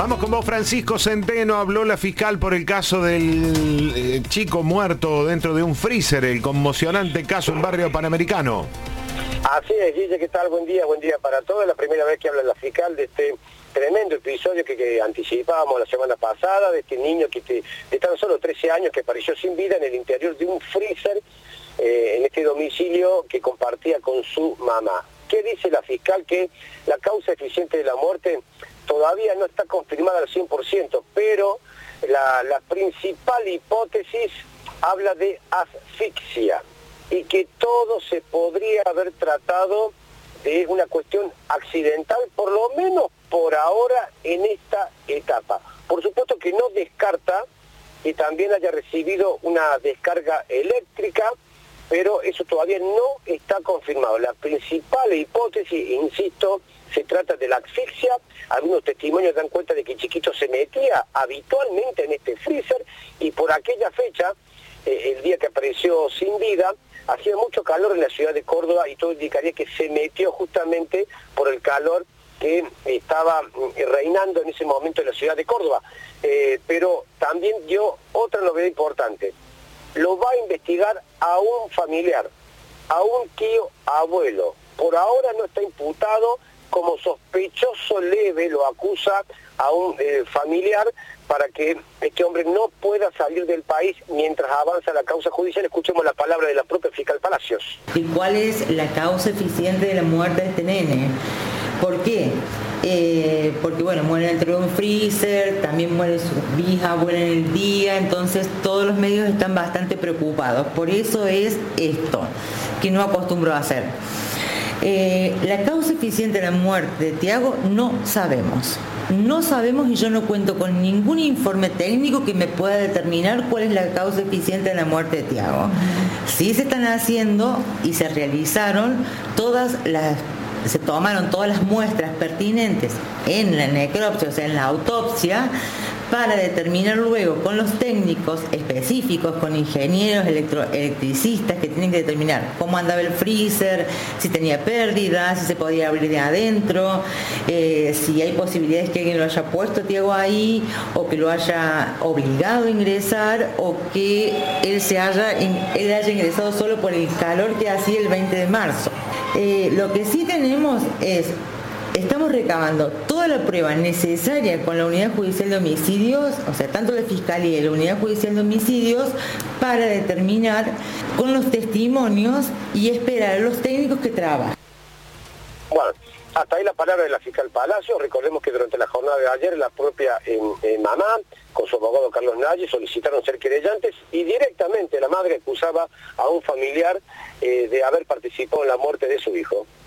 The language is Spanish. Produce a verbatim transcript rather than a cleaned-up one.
Vamos con vos, Francisco Centeno. Habló la fiscal por el caso del eh, chico muerto dentro de un freezer, el conmocionante caso en Barrio Panamericano. Así es, Guille, ¿qué tal? Buen día, buen día para todos. Es la primera vez que habla la fiscal de este tremendo episodio que, que anticipábamos la semana pasada, de este niño que te, de tan solo trece años que apareció sin vida en el interior de un freezer eh, en este domicilio que compartía con su mamá. ¿Qué dice la fiscal? Que la causa eficiente de la muerte todavía no está confirmada al cien por ciento, pero la, la principal hipótesis habla de asfixia y que todo se podría haber tratado de una cuestión accidental, por lo menos por ahora en esta etapa. Por supuesto que no descarta que también haya recibido una descarga eléctrica, pero eso todavía no está confirmado. La principal hipótesis, insisto, se trata de la asfixia. Algunos testimonios dan cuenta de que el chiquito se metía habitualmente en este freezer y por aquella fecha, eh, el día que apareció sin vida, hacía mucho calor en la ciudad de Córdoba y todo indicaría que se metió justamente por el calor que estaba reinando en ese momento en la ciudad de Córdoba. Eh, pero también dio otra novedad importante. Lo va a investigar a un familiar, a un tío abuelo. Por ahora no está imputado, como sospechoso leve lo acusa a un eh, familiar para que este hombre no pueda salir del país mientras avanza la causa judicial. Escuchemos la palabra de la propia fiscal Palacios. ¿Y cuál es la causa eficiente de la muerte de este nene? ¿Por qué? Eh, porque bueno, muere dentro de un freezer, también muere su bisabuela en el día, entonces todos los medios están bastante preocupados. Por eso es esto, que no acostumbro a hacer. Eh, la causa eficiente de la muerte de Tiago no sabemos. No sabemos y yo no cuento con ningún informe técnico que me pueda determinar cuál es la causa eficiente de la muerte de Tiago. Sí se están haciendo y se realizaron todas las se tomaron todas las muestras pertinentes en la necropsia, o sea, en la autopsia, para determinar luego con los técnicos específicos, con ingenieros electro, electricistas que tienen que determinar cómo andaba el freezer, si tenía pérdidas, si se podía abrir de adentro, eh, si hay posibilidades que alguien lo haya puesto Tiago ahí, o que lo haya obligado a ingresar, o que él, se haya, él haya ingresado solo por el calor que hacía el veinte de marzo. Eh, lo que sí tenemos es, estamos recabando toda la prueba necesaria con la Unidad Judicial de Homicidios, o sea, tanto la Fiscalía y la Unidad Judicial de Homicidios, para determinar con los testimonios y esperar a los técnicos que trabajan. Bueno, hasta ahí la palabra de la fiscal Palacio. Recordemos que durante la jornada de ayer la propia eh, eh, mamá, con su abogado Carlos Nalli, solicitaron ser querellantes y directamente la madre acusaba a un familiar eh, de haber participado en la muerte de su hijo.